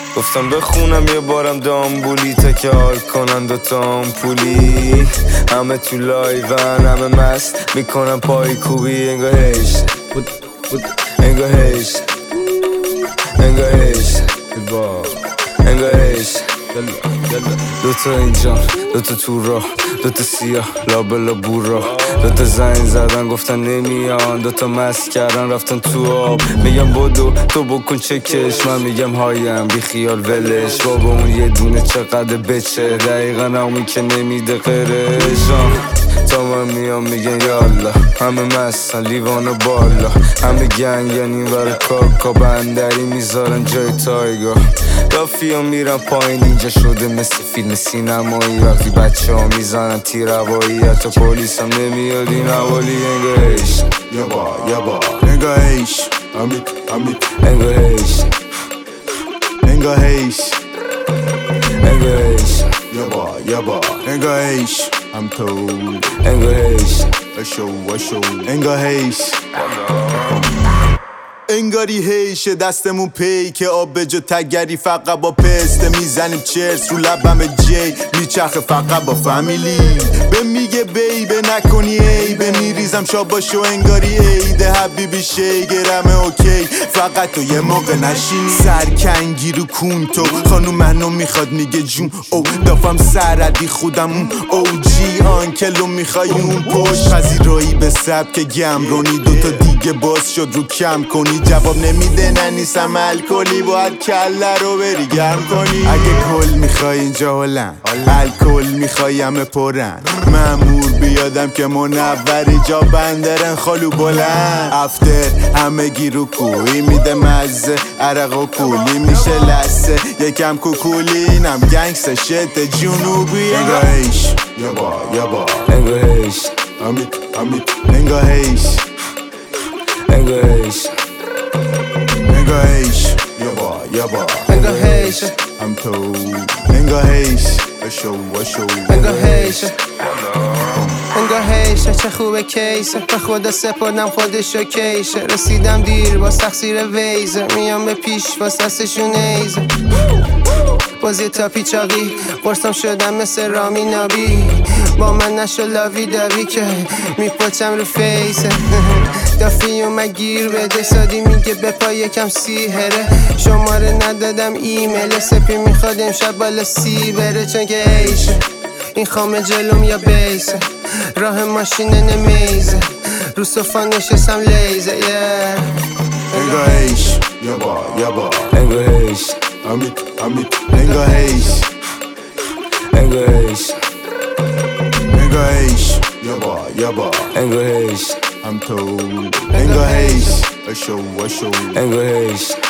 گفتم بخونم یه بارم دامبولی تا که حال کنن دوتا پولی. همه تو لایون همه مست میکنم پای کوبی. انگاه هیش انگاه هیش انگاه هیش انگاه هیش. دوتا اینجا دوتا تو راه دوتا سیاه لابلا بورا. دوتا زنگ زدن گفتن نمیان. دوتا مست کردن رفتن تو آب. میگم بدو تو بکن چکش. من میگم هایم بی خیال ولش. بابا اون یه دونه چقدر بچه. دقیقا همون که نمیده قرشان. تا من میام میگن یالا. همه مستن لیوان بالا. همه گنگ یعنی ور کاکا بندری میذارن جای تایگا. رافیا میرن پایین اینجا شده مثل فیلم سینمایی. وقتی بچه ها میزنن تیر هوایی حتی پولیس هم نمیاد این حوالی. انگاه هیش یابا انگاه هیش امید انگاه هیش انگاه هیش انگاه هیش یابا انگاه هیش هم تو انگاه هیش اشو انگاه هیش انگاری هیشه دستمون پی که آب به جا تگری فقط با پسته میزنیم چرس رو لبم جی میچرخه فقط با فامیلی. به میگه بیبه نکنی عیبه میریزم شاباشو انگاری عیده حبیبی شیگرمه اوکی فقط تو یه موقع نشینی. سرکنگی رو کون تو خانوم منو میخواد میگه جون او دافم سردی خودم اون او جی آنکلو میخوای اون پشت پذیرایی به سبک گمرونی. دوتا دیگه باز شد رو کم کنی جواب نمیده ننیسم الکلی باید کله رو بری گرم کنی. اگه کل میخوای اینجا هلن الکل میخوای همه پرن مامور بیادم که منوری جا بندرن خالو بلند. افتر همه گیرو کوی میده مزه عرق و کولی میشه لسه یکم کوکولی اینم گنگس شت جنوبی. انگاه هیش یابا انگاه هیش امید انگاه هیش انگاه هیش انگاه هیش یابا انگاه هیش هم تو انگاه هیش اشو انگاه هیش انگاه هیشه چه خوبه کیسه به خدا سپردم خودشو کیشه. رسیدم دیر باز تقصیر ویزه میام به پیش باز دستشون ایزه. بازی تا پیچاقی قرصم شدم مثل رامی نابی. با من نشو لاوی داوی که میپچم رو فیسه. دافی اومد گیر بده سادی میگه بپا یکم سیهره. شماره ندادم ایمیل سپی میخواد امشب بالا سی بره چون که ایشه. این خامه جلوم یا بیسه راه ماشین نمیزه رو صفا نشستم لیزه انگاه هیش یابا انگاه هیش امید انگاه هیش انگاه هیش انگاه هیش یابا انگاه هیش هم تو انگاه هیش اشو انگاه هیش